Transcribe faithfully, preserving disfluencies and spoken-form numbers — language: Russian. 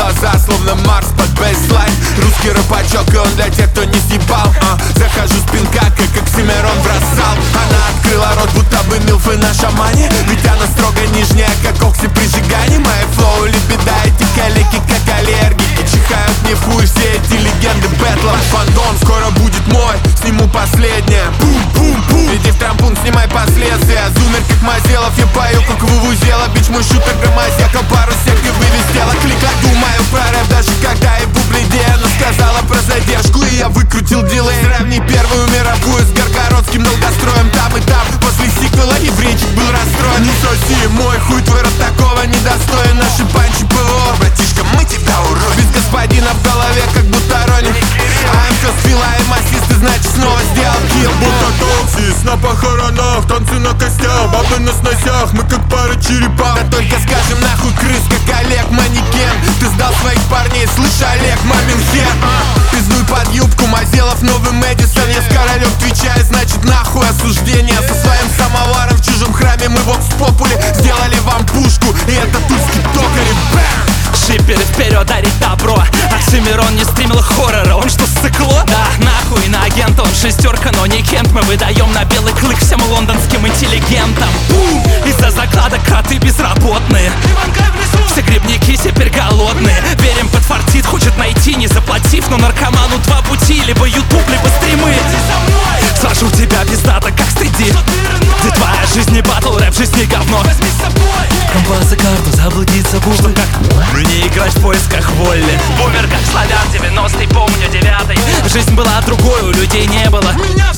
глаза, словно Марс под бейслайн. Русский рэпачок, и он для тех, кто не съебал. а, Захожу с пинка, как Оксимирон бросал. Она открыла рот, будто бы милфы на шамане. Ведь она строго нижняя, как окси при сжигании. Мои флоу лебеда, эти калеки, как аллергики. Чихают мне в хуй все эти легенды бэтлов. Фандом скоро будет мой, сниму последнее. Бум-бум-бум, иди в трампун, снимай последствия. Зумер, как Мазелов, я пою, как вывузела. Бич мой шутер, громозека, пару секи вывестела. Клика, думаю про рэп, даже когда и бубли идея. Но сказала про задержку, и я выкрутил дилей. Сравни первую мировую с Горгородским долгостроем. Там и там, после сиквела еврейчик был расстроен. Не соси, мой хуй твой рот такого недостоин. Наши панчи ПВО, братишка, мы тебя уродим. Без господина в голове, как будто Ронни. АМК спила и массисты, значит снова сделал килл. Будто токсис на похоронах, танцы на костях, бабы на сносях, мы как пара черепах. Да только скажем нахуй крыс, как Олег Манекен. Ты сдал своих парней, слышь, Олег, мамин хер. Пиздуй под юбку, Мазелов, новый Мэдисон. Я с королем твичаю, значит нахуй осуждение. Со своим самоваром в чужом храме мы вокс попули сделали вам пушку, и это тульский токарь. Бэм! Шиперы вперед, дарить добро. Оксимирон не стримил хоррора, он что, ссыкло? Да, нахуй, на агента он шестерка, но не Кент. Мы выдаем на белый клык всем лондонским интеллигентам. Бум! Из-за закладок кроты безработные. Все грибники теперь голодные. Верим, подфартит, хочет найти, не заплатив. Но наркоману два пути, либо ютуб, либо стримы. Сажу тебя пиздато, как стыди. Ты твоя жизнь не батл, рэп, жизнь не говно. Компас и карту, заблудиться буду. Что как не играть в поисках воли. Бумер как славян, девяностый, помню девятый. Жизнь была другой, у людей не было.